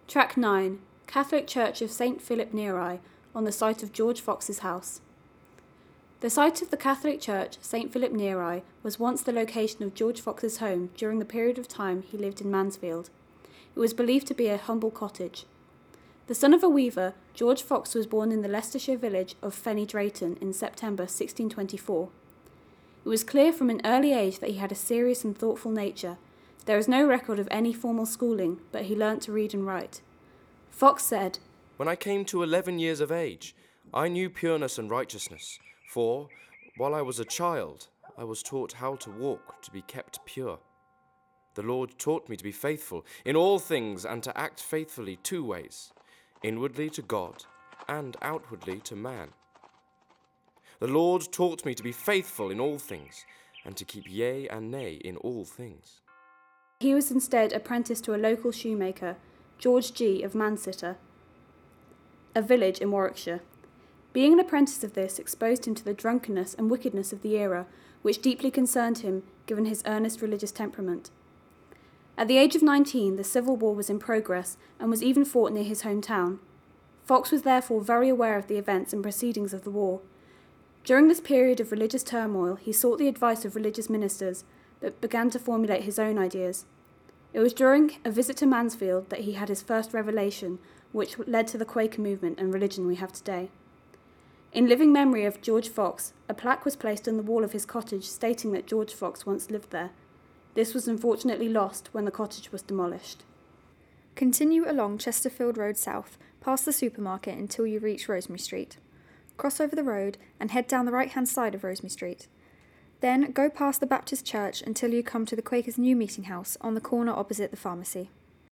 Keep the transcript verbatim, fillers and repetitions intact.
Track nine. Catholic Church of Saint Philip Neri, on the site of George Fox's house. The site of the Catholic Church, Saint Philip Neri, was once the location of George Fox's home during the period of time he lived in Mansfield. It was believed to be a humble cottage. The son of a weaver, George Fox was born in the Leicestershire village of Fenny Drayton in September sixteen twenty-four. It was clear from an early age that he had a serious and thoughtful nature. There is no record of any formal schooling, but he learnt to read and write. Fox said, "When I came to eleven years of age, I knew pureness and righteousness, for, while I was a child, I was taught how to walk to be kept pure. The Lord taught me to be faithful in all things and to act faithfully two ways, inwardly to God and outwardly to man. The Lord taught me to be faithful in all things and to keep yea and nay in all things." He was instead apprenticed to a local shoemaker, George G. of Mansitter, a village in Warwickshire. Being an apprentice of this exposed him to the drunkenness and wickedness of the era, which deeply concerned him given his earnest religious temperament. At the age of nineteen, the Civil War was in progress and was even fought near his hometown. Fox was therefore very aware of the events and proceedings of the war. During this period of religious turmoil, he sought the advice of religious ministers, but began to formulate his own ideas. It was during a visit to Mansfield that he had his first revelation, which led to the Quaker movement and religion we have today. In living memory of George Fox, a plaque was placed on the wall of his cottage stating that George Fox once lived there. This was unfortunately lost when the cottage was demolished. Continue along Chesterfield Road South, past the supermarket until you reach Rosemary Street. Cross over the road and head down the right-hand side of Rosemary Street. Then go past the Baptist Church until you come to the Quakers' new meeting house on the corner opposite the pharmacy.